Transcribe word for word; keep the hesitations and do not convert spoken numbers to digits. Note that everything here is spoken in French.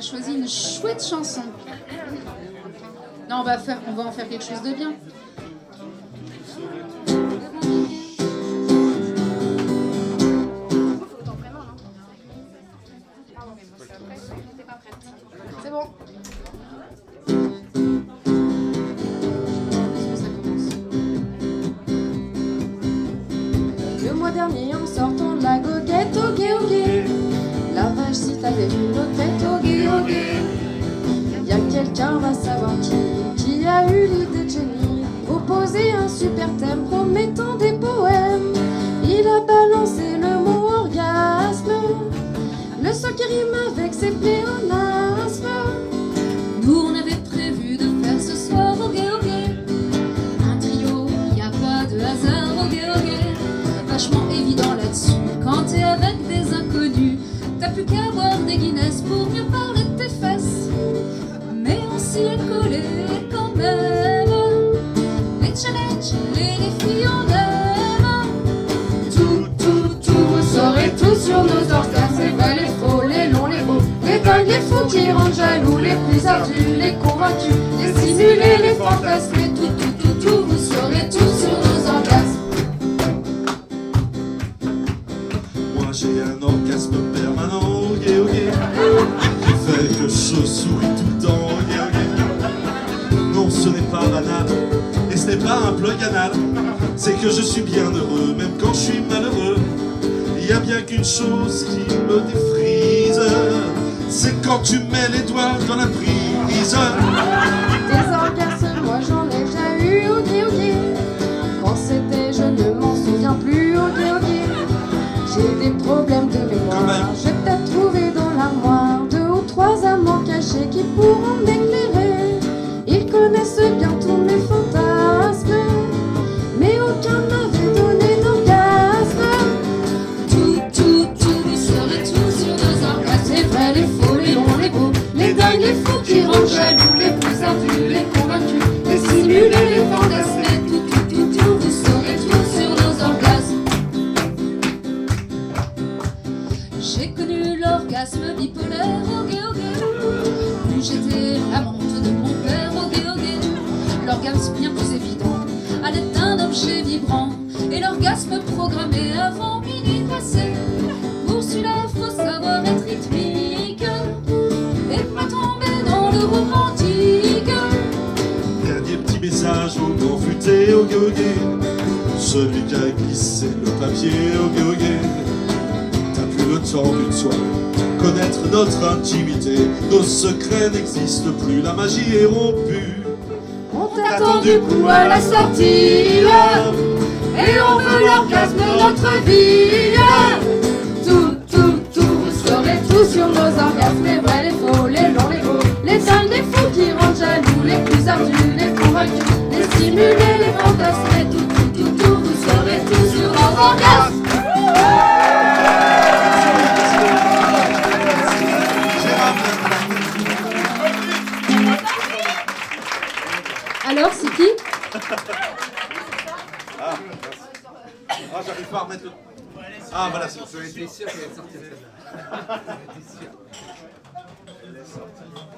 choisi une chouette chanson. Non, on va, faire, on va en faire quelque chose de bien. C'est bon. Le mois dernier, en sortant de la goguette, au gué, au gué, la vache, si t'avais vu nos têtes, au gué, au gué. Y'a quelqu'un va savoir qui, qui a eu l'idée de génie, proposer un super thème promettant des poèmes. Il a balancé le mot orgasme, le seul qui rime avec ses pléonasmes. Nous on avait prévu de faire ce soir au gué, au gué un trio, y a pas de hasard au gué, au gué. Vachement évident là-dessus, quand t'es avec des inconnus, t'as plus qu'à boire des Guinness pour mieux parler de tes fesses. Mais on s'y est collé quand même, les challenges, les défis on aime. Tout, tout, tout, vous saurez tout sur nos orgasmes. C'est vrai, les faux, les longs, les beaux, les dingues, les fous qui rendent jaloux, les plus ardus, les convaincus, les simulés, les fantasmés. Tout, tout, tout, tout, vous saurez tout sur nos orgasmes. Moi j'ai un orgasme permanent, ok, ok, qui fait que je souris tout le temps, ok, ok. Non, ce n'est pas banal, et ce n'est pas un plug anal, c'est que je suis bien heureux, même quand je suis malheureux. Il y a bien qu'une chose qui me défrise, c'est quand tu mets les doigts dans la prise. Des orgasmes, moi j'en ai déjà eu, ok, ok. Quand c'était, je ne m'en souviens plus, ok, ok. J'ai des problèmes de mémoire, j'ai peut-être trouvé dans l'armoire deux ou trois amants cachés qui pourront m'éclairer. Ils connaissent bien tous mes fantasmes, mais aucun m'avait donné d'orgasme. Tout, tout, tout, vous saurez tout sur nos orgasmes. C'est vrai, les faux, les longs, les beaux, les dingues, les fous qui rendent jaloux, les plus ardus, les convaincus, les simulés, les fantasmés. Tout, tout, tout, tout, vous saurez tout sur nos orgasmes. J'ai connu l'orgasme bipolaire au gué, au gué. Plus j'étais l'amante de mon père au gué, au gué. L'orgasme bien plus évident à l'aide d'un objet vibrant. Et l'orgasme programmé avant minuit passé. Pour celui-là, faut savoir être rythmique et pas tomber dans le romantique. Dernier petit message au grand futé, au gué, au gué. Celui qui a glissé le papier, au gué, au gué. T'as plus le temps d'une soirée, connaître notre intimité. Nos secrets n'existent plus, la magie est rompue. On t'attend du coup à la sortie, et on veut l'orgasme de notre vie. Tout, tout, tout, vous saurez tout sur nos orgasmes. Les vrais, les faux, les longs, les beaux, les dingues, les fous qui rendent jaloux, les plus ardus, les convaincus, les simulés, les fantasmés. Tout, tout, tout, tout, vous saurez tout sur nos orgasmes. Alors, c'est qui? Ah, merci. Ah, j'arrive pas à remettre le... Ah, voilà, c'est bon. J'étais sûr qu'elle allait sortir celle-là. J'étais sûr. Elle est sortie.